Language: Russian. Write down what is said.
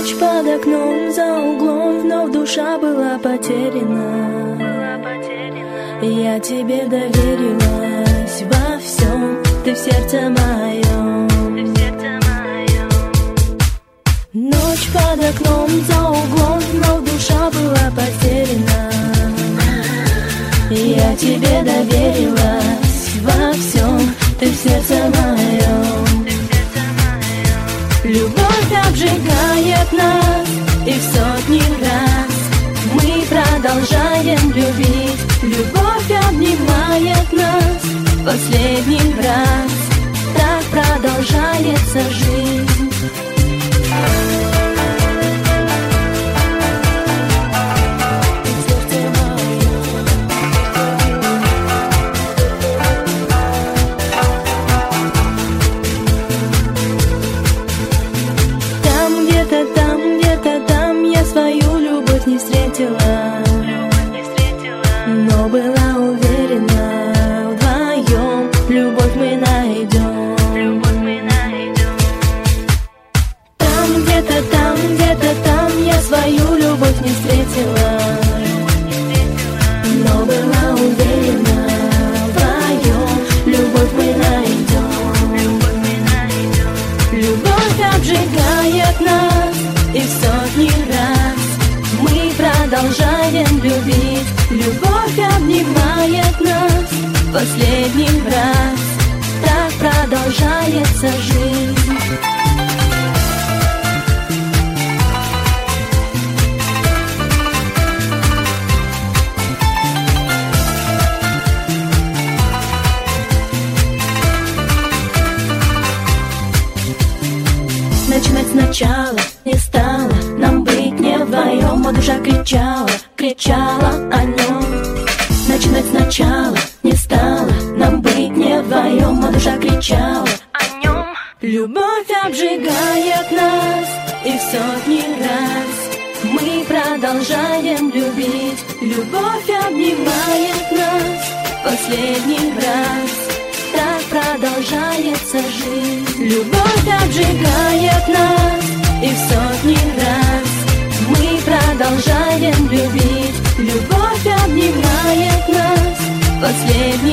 Ночь под окном, за углом, вновь душа была потеряна. Я тебе доверилась во всем, ты в сердце моем. Ночь под окном, за углом, вновь душа была потеряна. Я тебе доверилась во всем, ты в сердце моем. Любовь обжигает нас, и в сотни раз мы продолжаем любить. Любовь обнимает нас в последний раз. Так продолжается жизнь. Там я свою любовь не встретила, но была уверена, вдвоем любовь мы найдем. Там я свою любовь не встретила, но была уверена, вдвоем любовь мы найдем. Любовь обжигает нас, и в сотни раз мы продолжаем любить. Любовь обнимает нас в последний раз. Так продолжается жизнь. Начинать сначала не стало, нам быть не вдвоем, а душа кричала, кричала о нем. Начинать сначала не стало, нам быть не вдвоем, а душа кричала о нем. Любовь обжигает нас, и в сотни раз мы продолжаем любить. Любовь обнимает нас в последний раз. Так продолжается жизнь. Любовь обжигает нас, и в сотни раз мы продолжаем любить. Любовь обнимает нас в последний